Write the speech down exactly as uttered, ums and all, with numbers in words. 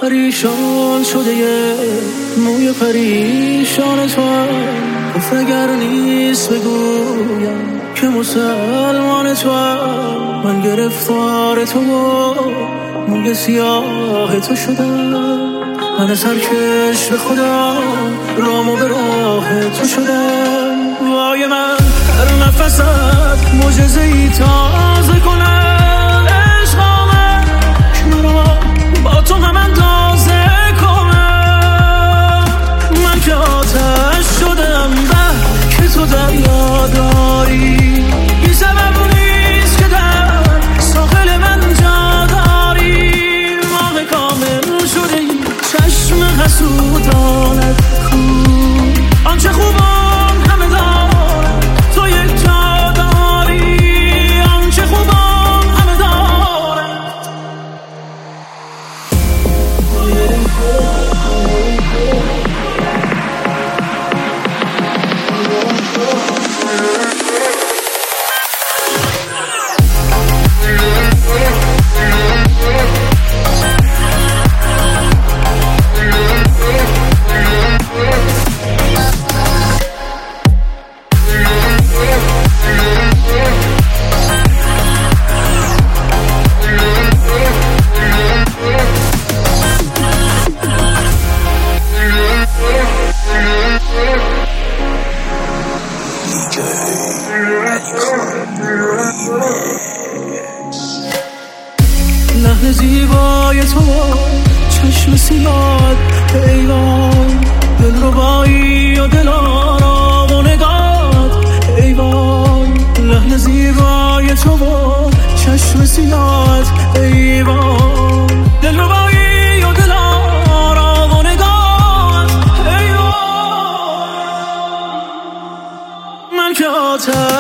پریشان شده یه موی پریشان تو گفت اگر نیست بگویم که مسلمان تو من گرفتار تو موی سیاه تو شدم من سرکش به خدا رامو به راه تو شدم وای من هر نفست معجزه ای تازه کنم عشق آمد که مرا با تو هم اندازه کنم من که آتش شدم به که تو دریا داری بی سبب نیست که در ساحل من جا داری ماه کامل شده ای چشم حسودانت کو آنچه خوبان همه دارم تو یک جا داری آنچه خوبان همه دارم لحن زیبای تو چشم سیاد ایوان دل ربایی و دل آرام و نگات ایوان لحن زیبای تو چشم سیاد ایوان دل ربایی و دل آرام و نگات ایوان من که آتش